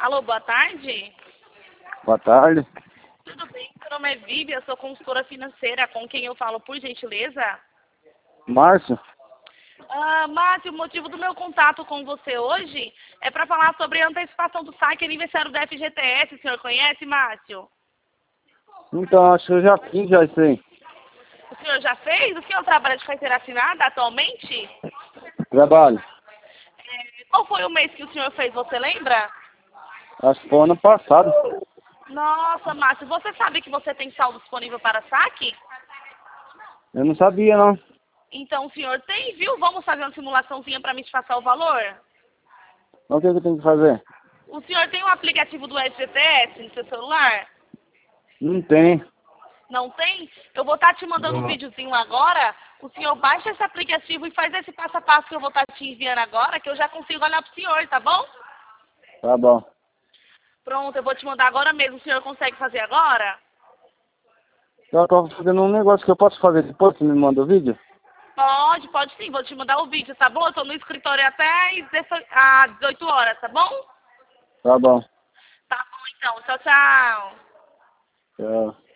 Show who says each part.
Speaker 1: Alô, boa tarde.
Speaker 2: Boa tarde.
Speaker 1: Tudo bem? Meu nome é Vivi, eu sou consultora financeira. Com quem eu falo, por gentileza?
Speaker 2: Márcio?
Speaker 1: Márcio, o motivo do meu contato com você hoje é para falar sobre a antecipação do saque aniversário da FGTS. O senhor conhece, Márcio?
Speaker 2: Então, acho que eu já fiz já isso aí.
Speaker 1: O senhor já fez? O senhor trabalha de carteira assinada atualmente?
Speaker 2: Trabalho.
Speaker 1: Qual foi o mês que o senhor fez, você lembra?
Speaker 2: Acho que foi ano passado.
Speaker 1: Nossa, Márcio, você sabe que você tem saldo disponível para saque?
Speaker 2: Eu não sabia, não.
Speaker 1: Então o senhor tem, viu? Vamos fazer uma simulaçãozinha para me te passar o valor?
Speaker 2: Então, o que eu tenho que fazer?
Speaker 1: O senhor tem um aplicativo do FGTS no seu celular?
Speaker 2: Não tem.
Speaker 1: Não tem? Eu vou estar te mandando um videozinho agora. O senhor baixa esse aplicativo e faz esse passo a passo que eu vou estar te enviando agora, que eu já consigo olhar pro senhor, tá bom?
Speaker 2: Tá bom.
Speaker 1: Pronto, eu vou te mandar agora mesmo. O senhor consegue fazer agora?
Speaker 2: Eu tô fazendo um negócio que eu posso fazer depois que me manda o vídeo?
Speaker 1: Pode sim. Vou te mandar o vídeo, tá bom? Eu tô no escritório até às 18 horas, tá bom?
Speaker 2: Tá bom.
Speaker 1: Tá bom, então. Tchau, tchau.
Speaker 2: Tchau.